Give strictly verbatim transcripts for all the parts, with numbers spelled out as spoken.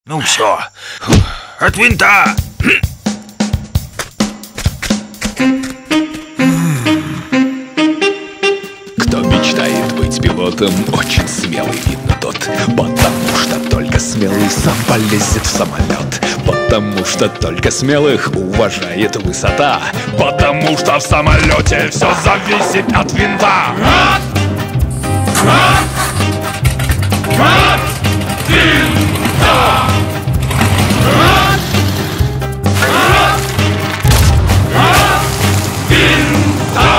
Ну все, от винта. Кто мечтает быть пилотом, очень смелый, видно тот. Потому что только смелый сам полезет в самолет. Потому что только смелых уважает высота. Потому что в самолете все зависит от винта. От, от, от винта. От, от, от винта.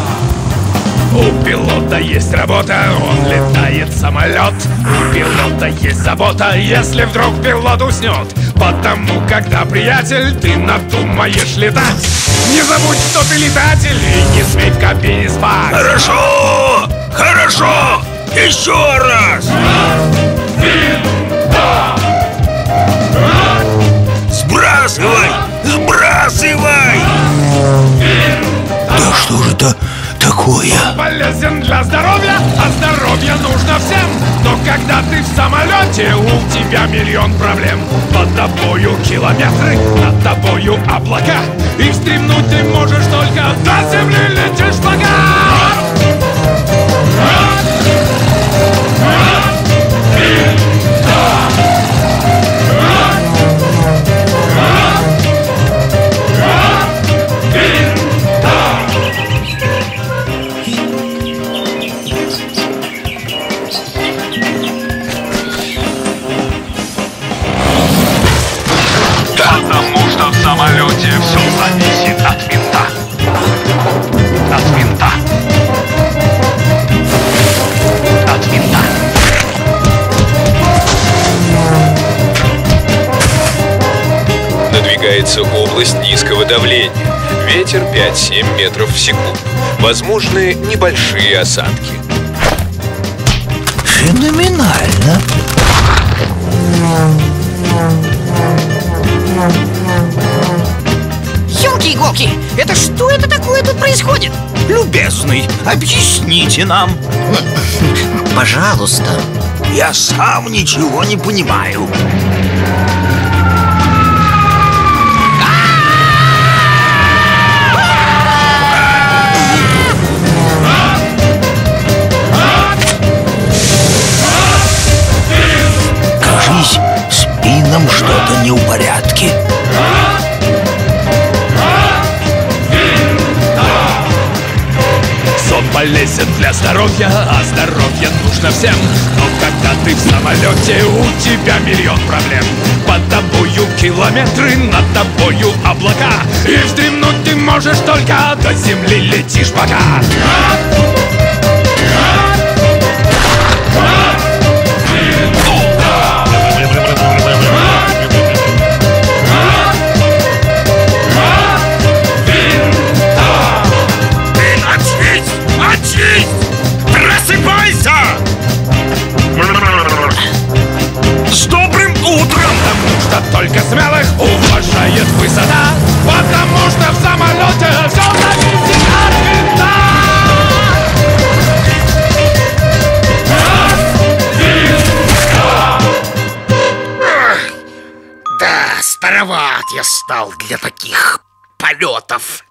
У пилота есть работа, он летает самолет. У пилота есть забота, если вдруг пилот уснет. Потому, когда, приятель, ты надумаешь летать, не забудь, что ты летатель, и не смей в кабине спать. Хорошо, хорошо, еще раз. Сбрасывай, сбрасывай. Да что же это такое? Он полезен для здоровья, а здоровье нужно всем. Но когда ты в самолете, у тебя миллион проблем. Под тобою километры, над тобою облака, и стремнуть ты можешь только до земли летишь пока. Потому что в самолете все зависит от винта. От винта. От винта. Надвигается область низкого давления. Ветер пять-семь метров в секунду. Возможны небольшие осадки. Феноменально. Ёлки-иголки, это что это такое тут происходит? Любезный, объясните нам. Пожалуйста. Я сам ничего не понимаю. Кажись, с Пином что-то не в порядке. Сон полезен для здоровья, а здоровье нужно всем. Но когда ты в самолете, у тебя миллион проблем. Под тобою километры, над тобою облака, и вздремнуть ты можешь только до земли летишь пока. Просыпайся! С добрым утром! Потому что только смелых уважает высота. Потому что в самолете все зависит от винта. Да, староват я стал для таких полетов.